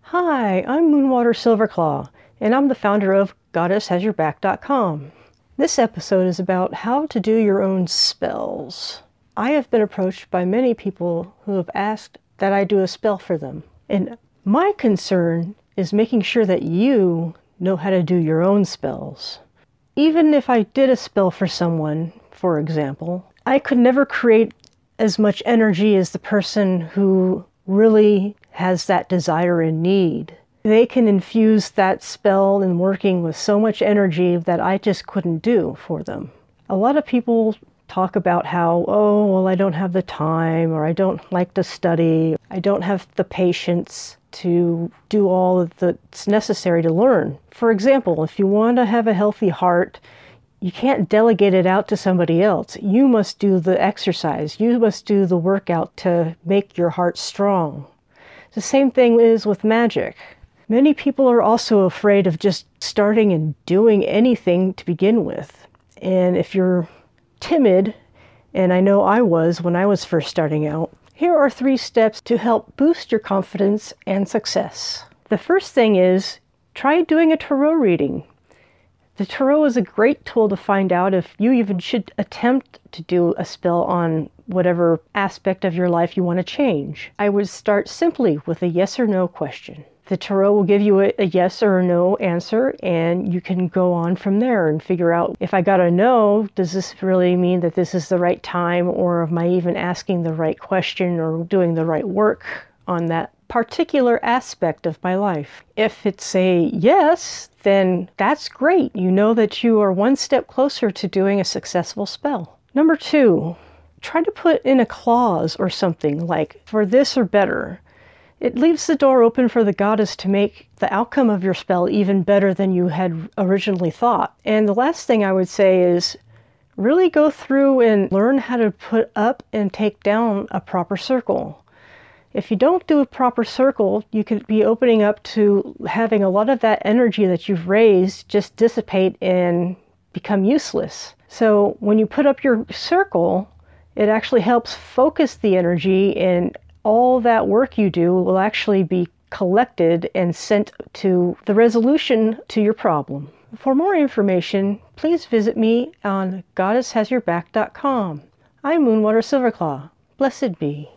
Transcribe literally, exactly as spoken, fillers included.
Hi, I'm Moonwater Silverclaw, and I'm the founder of Goddess Has Your Back dot com. This episode is about how to do your own spells. I have been approached by many people who have asked that I do a spell for them. And my concern is making sure that you know how to do your own spells. Even if I did a spell for someone, for example, I could never create as much energy as the person who really has that desire and need. They can infuse that spell in working with so much energy that I just couldn't do for them. A lot of people talk about how, oh, well, I don't have the time, or I don't like to study, I don't have the patience to do all that's necessary to learn. For example, if you want to have a healthy heart, you can't delegate it out to somebody else. You must do the exercise. You must do the workout to make your heart strong. The same thing is with magic. Many people are also afraid of just starting and doing anything to begin with. And if you're timid, and I know I was when I was first starting out, here are three steps to help boost your confidence and success. The first thing is, try doing a tarot reading. The tarot is a great tool to find out if you even should attempt to do a spell on whatever aspect of your life you want to change. I would start simply with a yes or no question. The tarot will give you a, a yes or a no answer, and you can go on from there and figure out, if I got a no, does this really mean that this is the right time, or am I even asking the right question or doing the right work on that particular aspect of my life? If it's a yes, then that's great. You know that you are one step closer to doing a successful spell. Number two, try to put in a clause or something like, for this or better. It leaves the door open for the goddess to make the outcome of your spell even better than you had originally thought. And the last thing I would say is, really go through and learn how to put up and take down a proper circle. If you don't do a proper circle, you could be opening up to having a lot of that energy that you've raised just dissipate and become useless. So when you put up your circle, it actually helps focus the energy, and all that work you do will actually be collected and sent to the resolution to your problem. For more information, please visit me on Goddess Has Your Back dot com. I'm Moonwater Silverclaw. Blessed be.